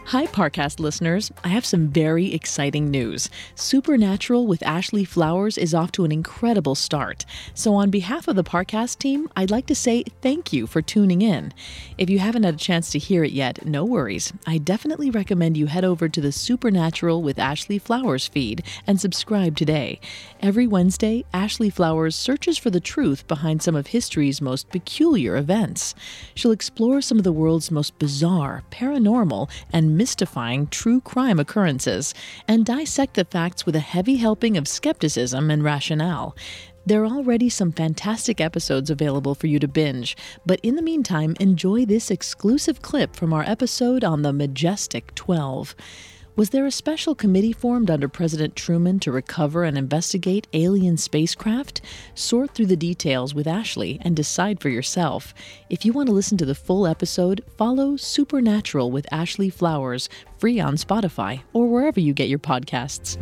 Hi, Parcast listeners. I have some very exciting news. Supernatural with Ashley Flowers is off to an incredible start. So on behalf of the Parcast team, I'd like to say thank you for tuning in. If you haven't had a chance to hear it yet, no worries. I definitely recommend you head over to the Supernatural with Ashley Flowers feed and subscribe today. Every Wednesday, Ashley Flowers searches for the truth behind some of history's most peculiar events. She'll explore some of the world's most bizarre, paranormal, and mystifying true crime occurrences, and dissect the facts with a heavy helping of skepticism and rationale. There are already some fantastic episodes available for you to binge, but in the meantime, enjoy this exclusive clip from our episode on the Majestic 12. Was there a special committee formed under President Truman to recover and investigate alien spacecraft? Sort through the details with Ashley and decide for yourself. If you want to listen to the full episode, follow Supernatural with Ashley Flowers, free on Spotify or wherever you get your podcasts.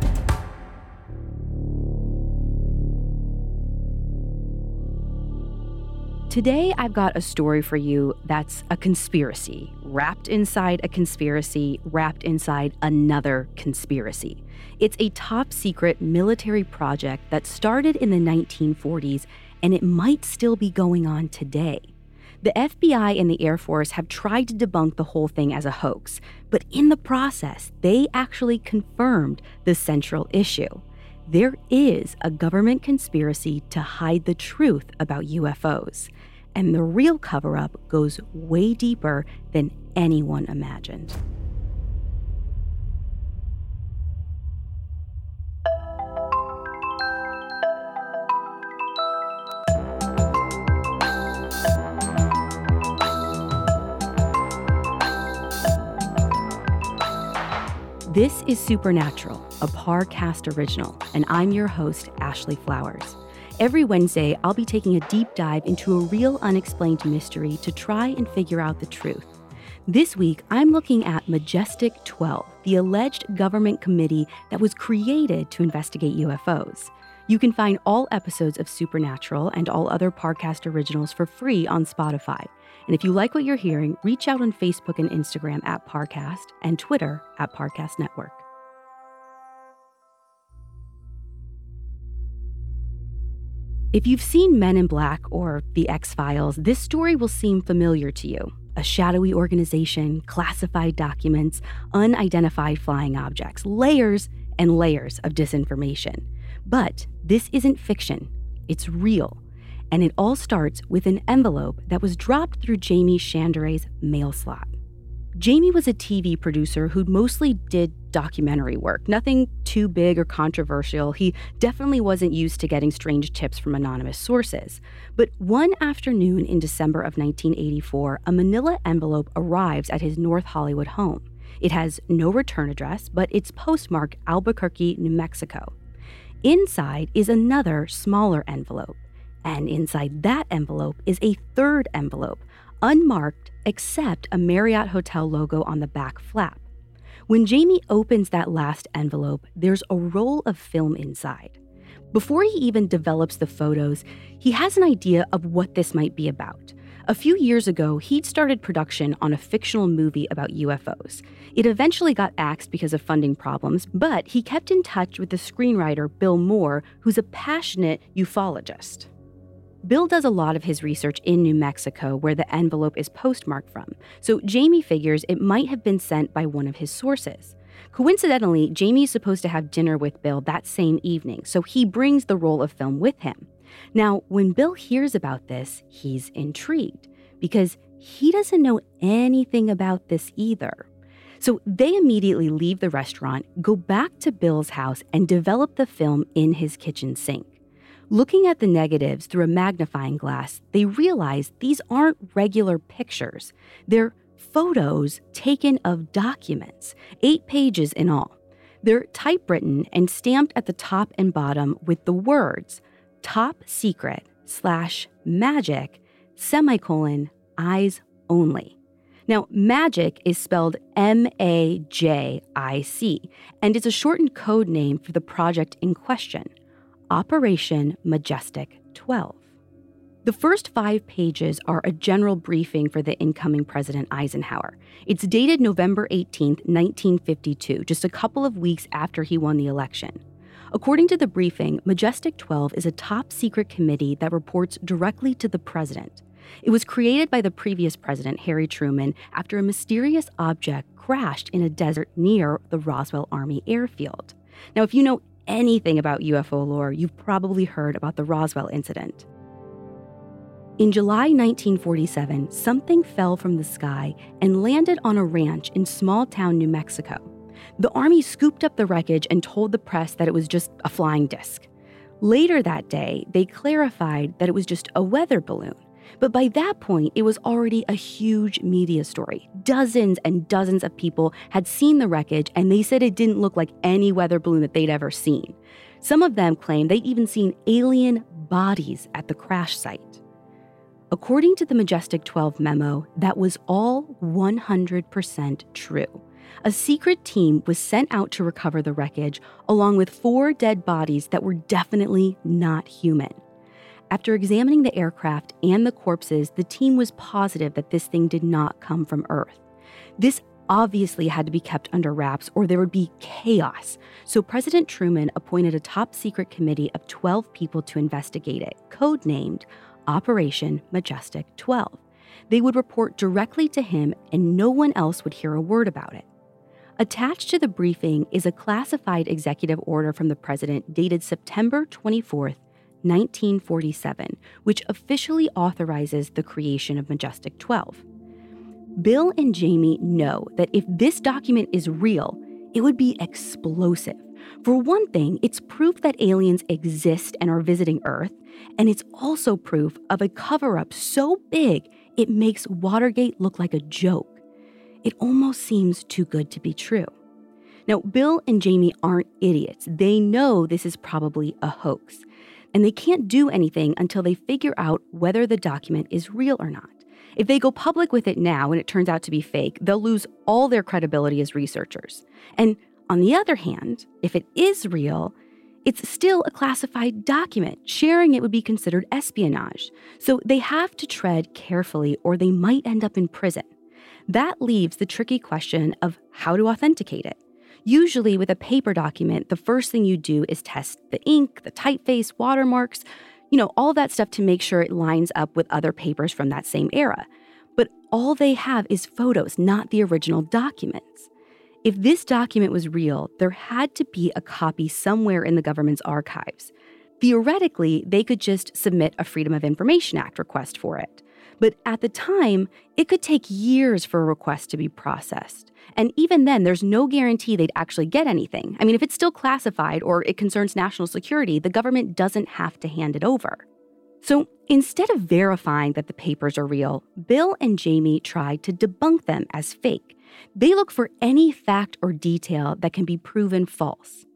Today, I've got a story for you that's a conspiracy, wrapped inside a conspiracy, wrapped inside another conspiracy. It's a top-secret military project that started in the 1940s, and it might still be going on today. The FBI and the Air Force have tried to debunk the whole thing as a hoax, but in the process, they actually confirmed the central issue. There is a government conspiracy to hide the truth about UFOs, and the real cover-up goes way deeper than anyone imagined. This is Supernatural, a Parcast original, and I'm your host, Ashley Flowers. Every Wednesday, I'll be taking a deep dive into a real unexplained mystery to try and figure out the truth. This week, I'm looking at Majestic 12, the alleged government committee that was created to investigate UFOs. You can find all episodes of Supernatural and all other Parcast originals for free on Spotify. And if you like what you're hearing, reach out on Facebook and Instagram at Parcast and Twitter at Parcast Network. If you've seen Men in Black or The X-Files, this story will seem familiar to you. A shadowy organization, classified documents, unidentified flying objects, layers and layers of disinformation. But this isn't fiction, it's real. And it all starts with an envelope that was dropped through Jamie Chandra's mail slot. Jamie was a TV producer who mostly did documentary work, nothing too big or controversial. He definitely wasn't used to getting strange tips from anonymous sources. But one afternoon in December of 1984, a manila envelope arrives at his North Hollywood home. It has no return address, but it's postmarked Albuquerque, New Mexico. Inside is another smaller envelope. And inside that envelope is a third envelope, unmarked except a Marriott Hotel logo on the back flap. When Jamie opens that last envelope, there's a roll of film inside. Before he even develops the photos, he has an idea of what this might be about. A few years ago, he'd started production on a fictional movie about UFOs. It eventually got axed because of funding problems, but he kept in touch with the screenwriter Bill Moore, who's a passionate ufologist. Bill does a lot of his research in New Mexico, where the envelope is postmarked from, so Jamie figures it might have been sent by one of his sources. Coincidentally, Jamie is supposed to have dinner with Bill that same evening, so he brings the roll of film with him. Now, when Bill hears about this, he's intrigued, because he doesn't know anything about this either. So they immediately leave the restaurant, go back to Bill's house, and develop the film in his kitchen sink. Looking at the negatives through a magnifying glass, they realize these aren't regular pictures. They're photos taken of documents, 8 pages in all. They're typewritten and stamped at the top and bottom with the words, "Top Secret / Magic, ; eyes only." Now, magic is spelled MAJIC, and it's a shortened code name for the project in question, Operation Majestic 12. The first 5 pages are a general briefing for the incoming President Eisenhower. It's dated November 18, 1952, just a couple of weeks after he won the election. According to the briefing, Majestic 12 is a top-secret committee that reports directly to the president. It was created by the previous president, Harry Truman, after a mysterious object crashed in a desert near the Roswell Army Airfield. Now, if you know anything about UFO lore, you've probably heard about the Roswell incident. In July 1947, something fell from the sky and landed on a ranch in small-town New Mexico. The Army scooped up the wreckage and told the press that it was just a flying disc. Later that day, they clarified that it was just a weather balloon. But by that point, it was already a huge media story. Dozens and dozens of people had seen the wreckage, and they said it didn't look like any weather balloon that they'd ever seen. Some of them claimed they'd even seen alien bodies at the crash site. According to the Majestic 12 memo, that was all 100% true. A secret team was sent out to recover the wreckage, along with 4 dead bodies that were definitely not human. After examining the aircraft and the corpses, the team was positive that this thing did not come from Earth. This obviously had to be kept under wraps or there would be chaos. So President Truman appointed a top-secret committee of 12 people to investigate it, codenamed Operation Majestic 12. They would report directly to him and no one else would hear a word about it. Attached to the briefing is a classified executive order from the president dated September 24th, 1947, which officially authorizes the creation of Majestic 12. Bill and Jamie know that if this document is real, it would be explosive. For one thing, it's proof that aliens exist and are visiting Earth, and it's also proof of a cover-up so big it makes Watergate look like a joke. It almost seems too good to be true. Now, Bill and Jamie aren't idiots. They know this is probably a hoax, and they can't do anything until they figure out whether the document is real or not. If they go public with it now and it turns out to be fake, they'll lose all their credibility as researchers. And on the other hand, if it is real, it's still a classified document. Sharing it would be considered espionage. So they have to tread carefully or they might end up in prison. That leaves the tricky question of how to authenticate it. Usually with a paper document, the first thing you do is test the ink, the typeface, watermarks, all that stuff to make sure it lines up with other papers from that same era. But all they have is photos, not the original documents. If this document was real, there had to be a copy somewhere in the government's archives. Theoretically, they could just submit a Freedom of Information Act request for it. But at the time, it could take years for a request to be processed. And even then, there's no guarantee they'd actually get anything. I mean, if it's still classified or it concerns national security, the government doesn't have to hand it over. So instead of verifying that the papers are real, Bill and Jamie tried to debunk them as fake. They look for any fact or detail that can be proven false.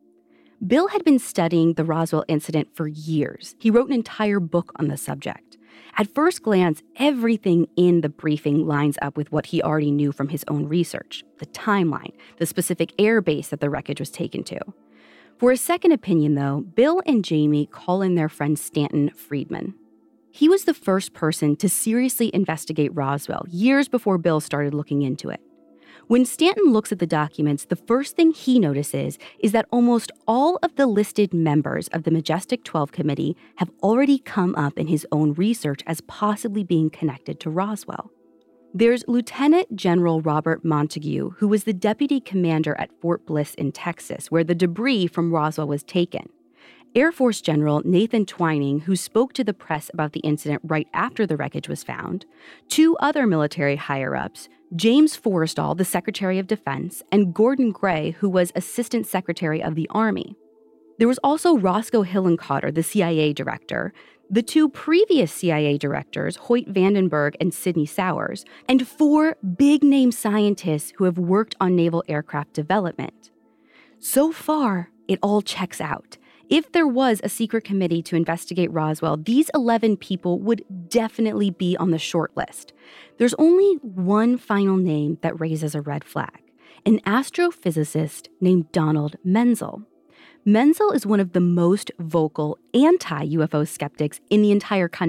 Bill had been studying the Roswell incident for years. He wrote an entire book on the subject. At first glance, everything in the briefing lines up with what he already knew from his own research, the timeline, the specific air base that the wreckage was taken to. For a second opinion, though, Bill and Jamie call in their friend Stanton Friedman. He was the first person to seriously investigate Roswell years before Bill started looking into it. When Stanton looks at the documents, the first thing he notices is that almost all of the listed members of the Majestic 12 Committee have already come up in his own research as possibly being connected to Roswell. There's Lieutenant General Robert Montague, who was the deputy commander at Fort Bliss in Texas, where the debris from Roswell was taken. Air Force General Nathan Twining, who spoke to the press about the incident right after the wreckage was found, 2 other military higher-ups, James Forrestal, the Secretary of Defense, and Gordon Gray, who was Assistant Secretary of the Army. There was also Roscoe Hillenkotter, the CIA director, the 2 previous CIA directors, Hoyt Vandenberg and Sidney Sowers, and 4 big-name scientists who have worked on naval aircraft development. So far, it all checks out. If there was a secret committee to investigate Roswell, these 11 people would definitely be on the short list. There's only one final name that raises a red flag, an astrophysicist named Donald Menzel. Menzel is one of the most vocal anti-UFO skeptics in the entire country.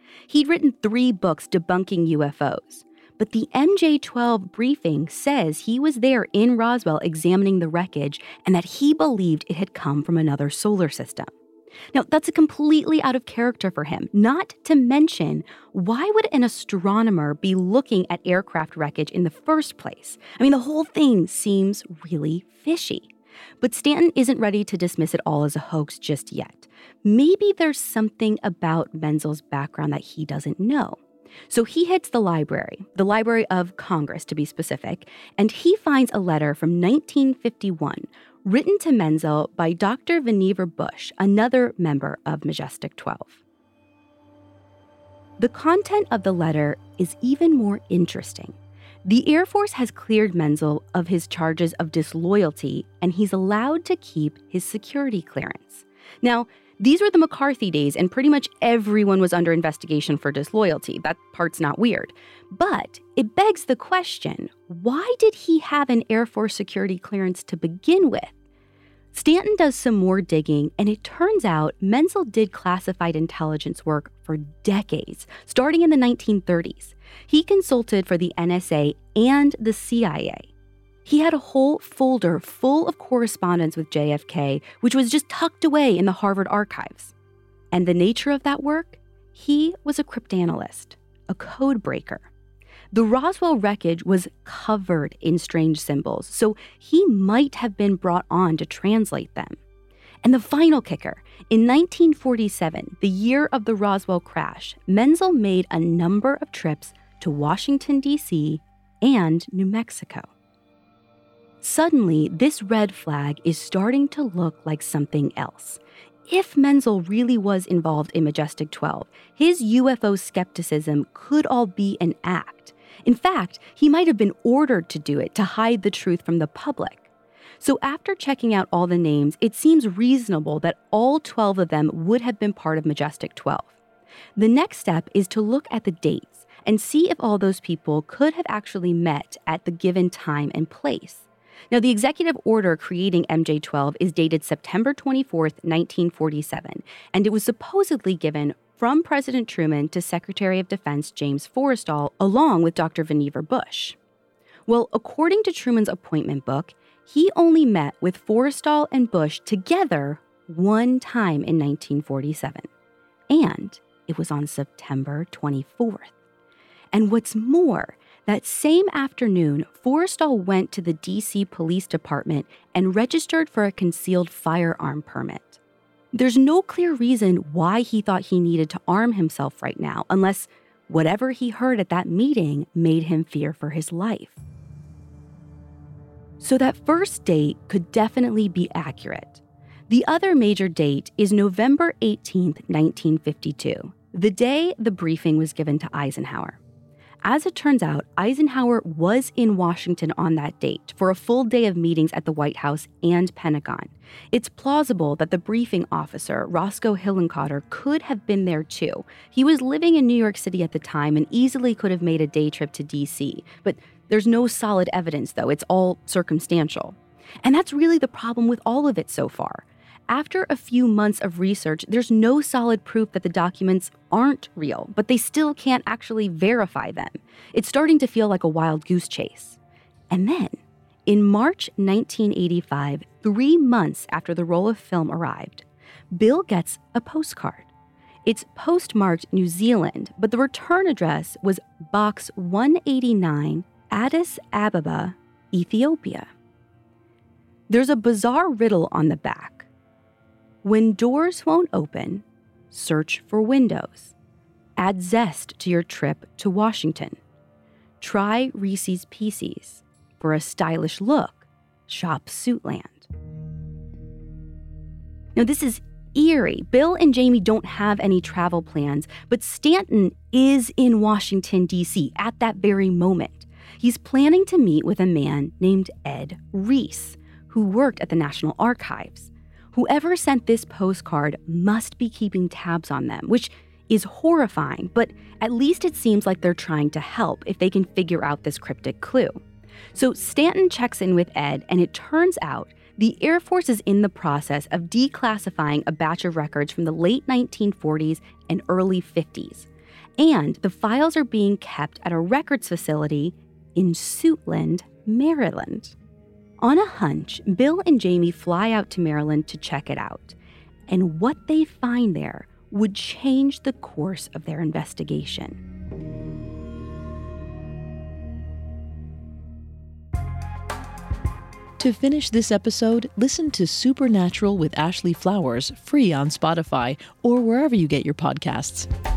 He'd written 3 books debunking UFOs. But the MJ-12 briefing says he was there in Roswell examining the wreckage and that he believed it had come from another solar system. Now, that's a completely out of character for him, not to mention, why would an astronomer be looking at aircraft wreckage in the first place? I mean, the whole thing seems really fishy. But Stanton isn't ready to dismiss it all as a hoax just yet. Maybe there's something about Menzel's background that he doesn't know. So he hits the Library of Congress to be specific, and he finds a letter from 1951 written to Menzel by Dr. Vannevar Bush, another member of Majestic 12. The content of the letter is even more interesting. The Air Force has cleared Menzel of his charges of disloyalty, and he's allowed to keep his security clearance. Now, these were the McCarthy days, and pretty much everyone was under investigation for disloyalty. That part's not weird. But it begs the question, why did he have an Air Force security clearance to begin with? Stanton does some more digging, and it turns out Menzel did classified intelligence work for decades, starting in the 1930s. He consulted for the NSA and the CIA. He had a whole folder full of correspondence with JFK, which was just tucked away in the Harvard archives. And the nature of that work? He was a cryptanalyst, a code breaker. The Roswell wreckage was covered in strange symbols, so he might have been brought on to translate them. And the final kicker, in 1947, the year of the Roswell crash, Menzel made a number of trips to Washington, D.C. and New Mexico. Suddenly, this red flag is starting to look like something else. If Menzel really was involved in Majestic 12, his UFO skepticism could all be an act. In fact, he might have been ordered to do it to hide the truth from the public. So after checking out all the names, it seems reasonable that all 12 of them would have been part of Majestic 12. The next step is to look at the dates and see if all those people could have actually met at the given time and place. Now, the executive order creating MJ-12 is dated September 24th, 1947, and it was supposedly given from President Truman to Secretary of Defense James Forrestal, along with Dr. Vannevar Bush. Well, according to Truman's appointment book, he only met with Forrestal and Bush together one time in 1947, and it was on September 24th. And what's more, that same afternoon, Forrestal went to the D.C. Police Department and registered for a concealed firearm permit. There's no clear reason why he thought he needed to arm himself right now, unless whatever he heard at that meeting made him fear for his life. So that first date could definitely be accurate. The other major date is November 18th, 1952, the day the briefing was given to Eisenhower. As it turns out, Eisenhower was in Washington on that date for a full day of meetings at the White House and Pentagon. It's plausible that the briefing officer, Roscoe Hillenkotter, could have been there too. He was living in New York City at the time and easily could have made a day trip to D.C. But there's no solid evidence, though. It's all circumstantial. And that's really the problem with all of it so far. After a few months of research, there's no solid proof that the documents aren't real, but they still can't actually verify them. It's starting to feel like a wild goose chase. And then, in March 1985, 3 months after the roll of film arrived, Bill gets a postcard. It's postmarked New Zealand, but the return address was Box 189, Addis Ababa, Ethiopia. There's a bizarre riddle on the back. When doors won't open, search for windows. Add zest to your trip to Washington. Try Reese's Pieces. For a stylish look, shop Suitland. Now, this is eerie. Bill and Jamie don't have any travel plans, but Stanton is in Washington, D.C. at that very moment. He's planning to meet with a man named Ed Reese, who worked at the National Archives. Whoever sent this postcard must be keeping tabs on them, which is horrifying, but at least it seems like they're trying to help if they can figure out this cryptic clue. So Stanton checks in with Ed, and it turns out the Air Force is in the process of declassifying a batch of records from the late 1940s and early 50s. And the files are being kept at a records facility in Suitland, Maryland. On a hunch, Bill and Jamie fly out to Maryland to check it out. And what they find there would change the course of their investigation. To finish this episode, listen to Supernatural with Ashley Flowers free on Spotify or wherever you get your podcasts.